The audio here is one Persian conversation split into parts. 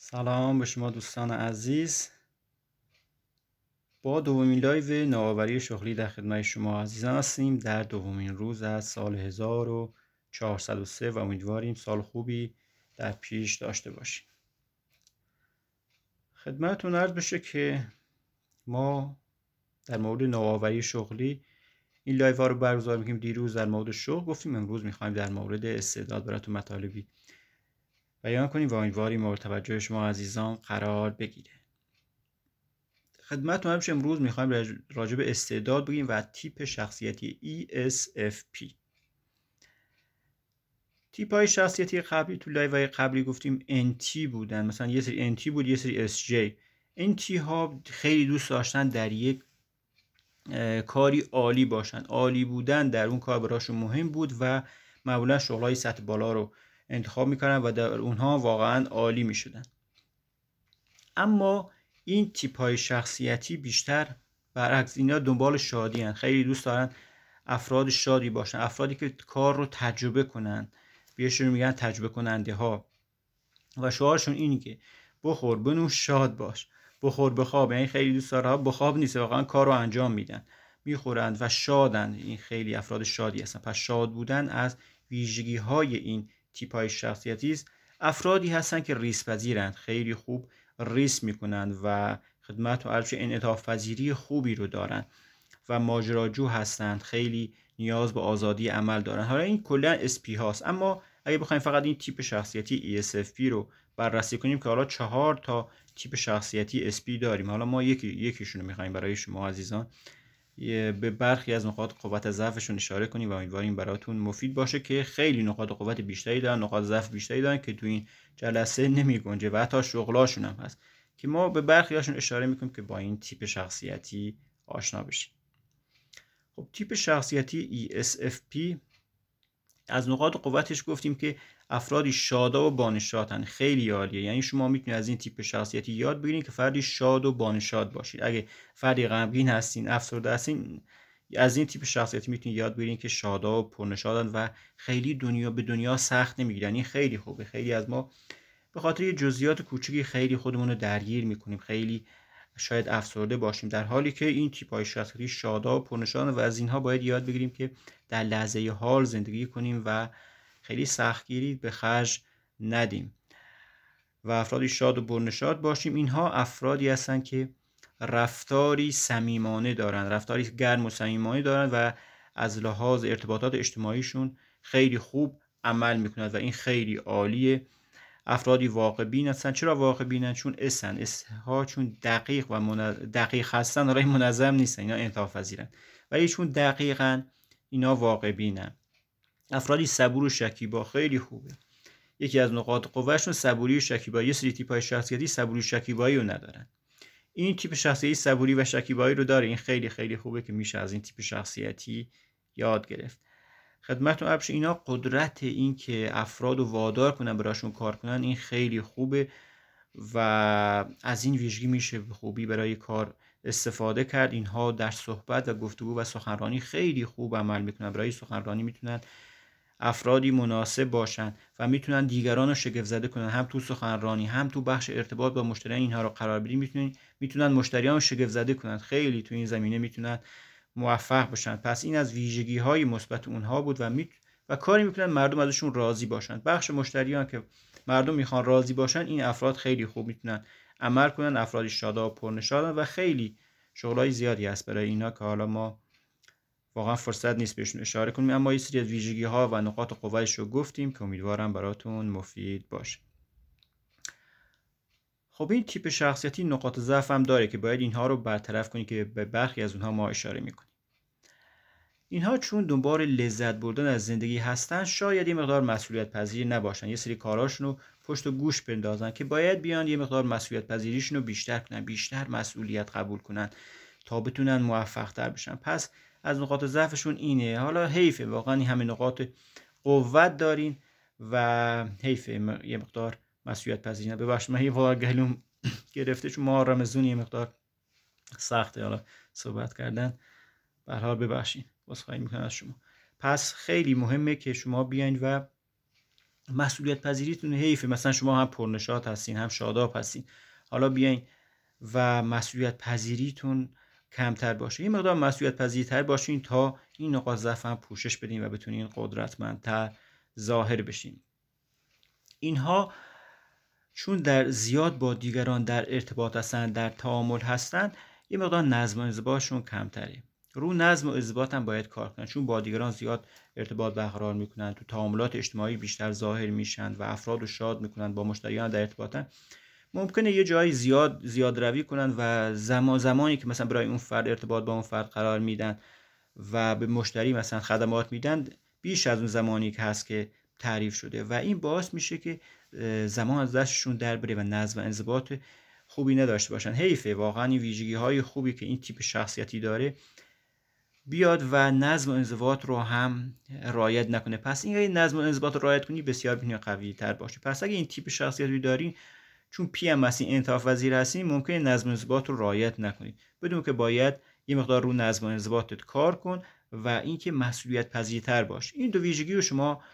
سلام به شما دوستان عزیز. با دومین لایو نوآوری شغلی در خدمت شما عزیزان هستیم در دومین روز از سال 1403 و امیدواریم سال خوبی در پیش داشته باشیم. خدمتتون عرض بشه که ما در مورد نوآوری شغلی این لایو ها رو برگزار می‌کنیم. دیروز در مورد شغل گفتیم، امروز می‌خوایم در مورد استعداد براتون مطالبی بیان کنیم و امیدواریم مورد توجه شما عزیزان قرار بگیره. خدمتتون همیشه امروز میخوایم راجع به استعداد بگیم و تیپ شخصیتی ESFP. تیپ های شخصیتی قبلی تو لایوهای قبلی گفتیم NT بودن، مثلا یه سری NT بود، یه سری SJ. NT ها خیلی دوست داشتن در یک کاری عالی باشن، عالی بودن در اون کار براشون مهم بود و معمولا شغلای سطح بالا رو انتخاب میکردن و در اونها واقعا عالی میشدن. اما این تیپ های شخصیتی بیشتر برعکس، اینا دنبال شادی هن. خیلی دوست دارن افراد شادی باشن، افرادی که کار رو تجربه کنن، بهشون میگن تجربه کننده ها و شعارشون اینی که بخور بنوش شاد باش، بخور بخواب. یعنی خیلی دوست دارن بخواب نیست، واقعا کار رو انجام میدن، میخورند و شادن. این خیلی افراد شادی هستن. پس شاد بودن از ویژگی های این تیپ های شخصیتی است. افرادی هستن که ریسک پذیرند، خیلی خوب ریسک میکنند و خدمت و عرض انعطاف پذیری خوبی رو دارن و ماجراجو هستند، خیلی نیاز به آزادی عمل دارن. حالا این کلا اسپی هاست، اما اگه بخوایم فقط این تیپ شخصیتی ESFP رو بررسی کنیم که حالا 4 تا تیپ شخصیتی SP داریم، حالا ما یکیشون رو میخوایم برای شما عزیزان به برخی از نقاط قوت ضعفشون اشاره کنیم و امیدواریم براتون مفید باشه که خیلی نقاط قوت بیشتری دارن، نقاط ضعف بیشتری دارن که تو این جلسه نمیگنجه و حتی شغلاشون هم هست که ما به برخی هاشون اشاره میکنیم که با این تیپ شخصیتی آشنا بشیم. خب تیپ شخصیتی ESFP از نقاط قوتش گفتیم که افرادی شادا و بانشادن. خیلی عالیه. یعنی شما میتونید از این تیپ شخصیتی یاد بگیرید که فردی شاد و بانشاد باشید. اگه فردی غمگین هستین، افسرده هستین، از این تیپ شخصیتی میتونید یاد بگیرید که شادا و پرنشادن و خیلی به دنیا سخت نمیگیرن. این خیلی خوبه. خیلی از ما به خاطر یه جزئیات کوچیکی خیلی خودمون رو درگیر میکنیم، خیلی شاید افسرده باشیم، در حالی که این تیپ های شخصیتی شادا و پرنشادن و از اینها باید یاد بگیریم که در لحظه حال زندگی کنیم و خیلی سختگیری به خرج ندیم و افرادی شاد و پرنشاد باشیم. اینها افرادی هستن که رفتاری صمیمانه دارن، رفتاری گرم و صمیمانه دارن و از لحاظ ارتباطات اجتماعیشون خیلی خوب عمل میکنن و این خیلی عالیه. افرادی واقع بین هستن. چرا واقع بینن؟ چون ها چون دقیق و دقیق هستن، حالا منظم نیستن، اینا انعطاف پذیرن، ولی چون دقیقاً اینا واقع بینن. افرادی صبور و شکیبا، خیلی خوبه. یکی از نقاط قوهشون صبوری و شکیبایی. یه سری تیپ‌های شخصیتی صبوری و شکیبایی رو ندارن. این تیپ شخصیتی صبوری و شکیبایی رو داره. این خیلی خیلی خوبه که میشه از این تیپ شخصیتی یاد گرفت. خدمتتون عرض شه اینا قدرت این که افراد رو وادار کنن براشون کار کنن، این خیلی خوبه و از این ویژگی میشه به خوبی برای کار استفاده کرد. اینها در صحبت و گفتگو و سخنرانی خیلی خوب عمل میکنن. برای سخنرانی میتونن افرادی مناسب باشن و میتونن دیگران رو شگفت زده کنن، هم تو سخنرانی هم تو بخش ارتباط با مشتریان اینها رو قرار بدیم، میتونن مشتریان رو شگفت زده کنن. خیلی تو این زمینه میتونن موفق باشن. پس این از ویژگی های مثبت اونها بود و کاری میکنن مردم ازشون راضی باشن. بخش مشتریان که مردم میخوان راضی باشن، این افراد خیلی خوب میتونن عمل کنن. افرادی شادا و پرنشادن و خیلی شغلای زیادی هست برای اینا که حالا ما واقعا فرصت نیست بهشون اشاره کنیم، اما یه سری از ویژگی ها و نقاط قوتش رو گفتیم که امیدوارم براتون مفید باشه. خب این تیپ شخصیتی نقاط ضعف هم داره که باید اینها رو برطرف کنیم که به برخی از اونها ما اشاره میکنیم. اینها چون دنبال لذت بردن از زندگی هستن، شاید یه مقدار مسئولیت پذیر نباشن. یه سری کاراشون رو پشت و گوش بندازن که باید بیان یه مقدار مسئولیت پذیریشون رو بیشتر کنن، بیشتر مسئولیت قبول کنن تا بتونن موفق تر بشن. پس از نقاط ضعفشون اینه. حالا حیفه، واقعا این همه نقاط قوت دارین و حیفه یه مقدار مسئولیت پذیر. ببخشید من یه واقعا گلوم گرفته چون ما رمضون یه مقدار سخته حالا صحبت کردن. به هر حال ببخشید، عذرخواهی میکنم از شما. پس خیلی مهمه که شما بیاین و مسئولیت پذیریتون حیفه، مثلا شما هم پرنشاط هستین هم شاداب هستین، حالا بیاین و مسئولیت پذیریتون کمتر باشه. یه مقدار مسئولیت پذیرتر باشین تا این نقاط ضعف هم پوشش بدین و بتونین قدرتمندتر ظاهر بشین. اینها چون در زیاد با دیگران در ارتباط هستن، در تعامل هستن، یه مقدار نظم و انضباطشون کمتره. رو نظم و انضباط هم باید کار کنن، چون با دیگران زیاد ارتباط برقرار میکنن، تو تعاملات اجتماعی بیشتر ظاهر میشن و افراد رو شاد میکنن، با مشتریان در ارتباطن. ممکنه یه جایی زیاد روی کنن و زمانی که مثلا برای اون فرد ارتباط با اون فرد قرار میدن و به مشتری مثلا خدمات میدن بیش از اون زمانی که هست که تعریف شده و این باعث میشه که زمان از دستشون در بره و نظم و انضباط خوبی نداشته باشن. حیفه واقعا این ویژگی های خوبی که این تیپ شخصیتی داره بیاد و نظم و انضباط رو هم رعایت نکنه. پس این نظم و انضباط رو رعایت کنی بسیار میتونه قوی تر باشه. پس اگه این تیپ شخصیتی دارین، چون پی ام هستین، انعطاف پذیر هستین، ممکنه نظم و انضباط رو رعایت نکنید. بدون که باید یه مقدار رو نظم و انضباطت کار کن و اینکه مسئولیت پذیرتر باش. این دو ویژگی رو شما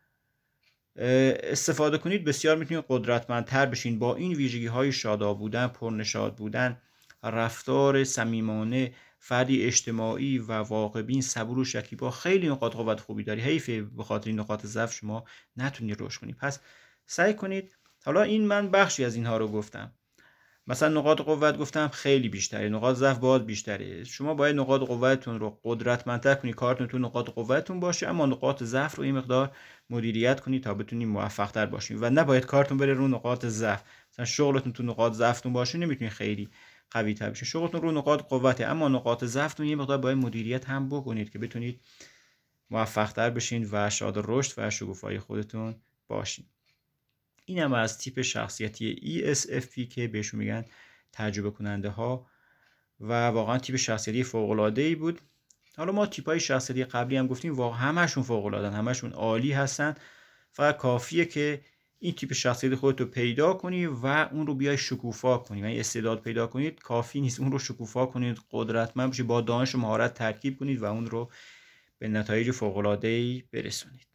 استفاده کنید بسیار میتونید قدرتمندتر بشین. با این ویژگی های شاداب بودن، پرنشاط بودن، رفتار صمیمانه، فردی اجتماعی و واقع‌بین، صبور و شکیبا، خیلی نقاط قوت خوبی داری. حیفه به خاطر این نقاط ضعف شما نتونید رشد کنید. پس سعی کنید، حالا این من بخشی از اینها رو گفتم، مثلا نقاط قوت گفتم خیلی بیشتره، نقاط ضعف باز بیشتره. شما باید نقاط قوتتون رو قدرتمندتر کنید، کارتون تو نقاط قوتتون باشه، اما نقاط ضعف رو این مقدار مدیریت کنید تا بتونید موفق‌تر باشید و نباید کارتون بره رو نقاط ضعف. مثلا شغلتون تو نقاط ضعفتون باشه نمیتونید خیلی قوی تر بشید. شغلتون رو نقاط قوته، اما نقاط ضعفتون یه مقدار باید مدیریت هم بکنید که بتونید موفق‌تر بشین و شاد رشد و شکوفایی خودتون باشین. این هم از تیپ شخصیتی ESFP که بهشون میگن تجربه کننده ها و واقعا تیپ شخصیتی فوق العاده ای بود. حالا ما تیپ های شخصیتی قبلی هم گفتیم واقعا همشون فوق العاده، همشون عالی هستن. فقط کافیه که این تیپ شخصیت خودت رو پیدا کنی و اون رو بیای شکوفا کنی. یعنی استعداد پیدا کنید کافی نیست، اون رو شکوفا کنید، قدرتمند بشید، با دانش و مهارت ترکیب کنید و اون رو به نتایج فوق العاده ای برسونید.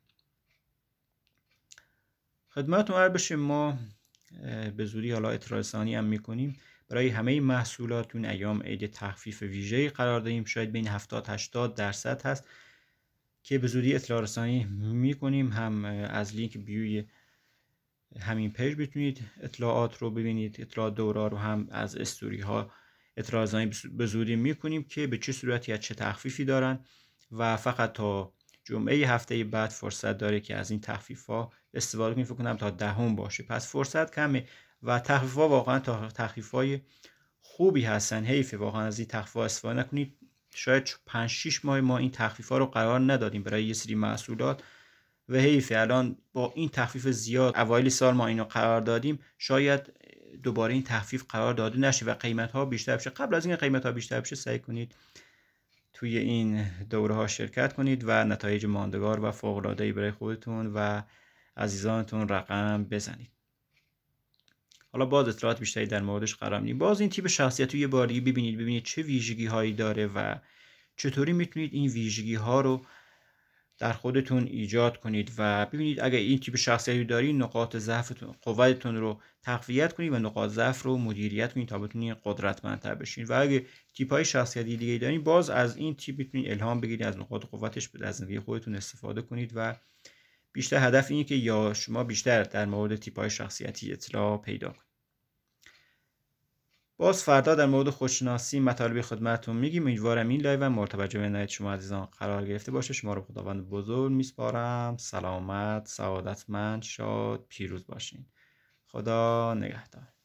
خدمتتون عرض بشه ما به زودی حالا اطلاع رسانی هم میکنیم برای همه محصولات. اون ایام عید تخفیف ویژه‌ای قرار دادیم، شاید بین 70-80% هست که به زودی اطلاع رسانی میکنیم. هم از لینک بیوی همین پیج بتونید اطلاعات رو ببینید، اطلاعات دوره رو هم از استوری ها اطلاع رسانی به زودی میکنیم که به چه صورتی از چه تخفیفی دارن و فقط تا جمعه هفته بعد فرصت داره که از این تخفیف ها استفاده کنید. فکر کنم تا 10 باشه، پس فرصت کمه و تخفیف ها واقعا تخفیف های خوبی هستن. حیفه واقعا از این تخفیف ها استفاده نکنید. شاید 5-6 ماه ما این تخفیف ها رو قرار ندادیم برای یه سری محصولات و حیفه الان با این تخفیف زیاد اوایل سال ما اینو قرار دادیم، شاید دوباره این تخفیف قرار داده نشه و قیمت ها بیشتر بشه. قبل از این قیمت ها بیشتر بشه سعی کنید توی این دوره ها شرکت کنید و نتایج ماندگار و فوق العاده ای برای خودتون و عزیزانتون رقم بزنید. حالا باز اطلاعات بیشتری در موردش قرار میدیم. باز این تیپ شخصیت رو یه بار دیگه ببینید چه ویژگی هایی داره و چطوری میتونید این ویژگی ها رو در خودتون ایجاد کنید و ببینید اگر این تیپ شخصیتی دارید نقاط ضعفتون قوتتون رو تقویت کنید و نقاط ضعف رو مدیریت کنید تا بتونید قدرتمندتر بشین. و اگه تیپ های شخصیتی دیگه دارید باز از این تیپ میتونید الهام بگیرید، از نقاط قوتش در زندگی خودتون استفاده کنید و بیشتر هدف اینه که یا شما بیشتر در مورد تیپ های شخصیتی اطلاع پیدا کنید. باز فردا در مورد خودشناسی مطالب خدمتتون میگیم. امیدوارم این لایو مرتبط به عنایت شما عزیزان قرار گرفته باشه. شما رو خداوند بزرگ میسپارم. سلامت، سعادتمند، شاد، پیروز باشین. خدا نگهدار.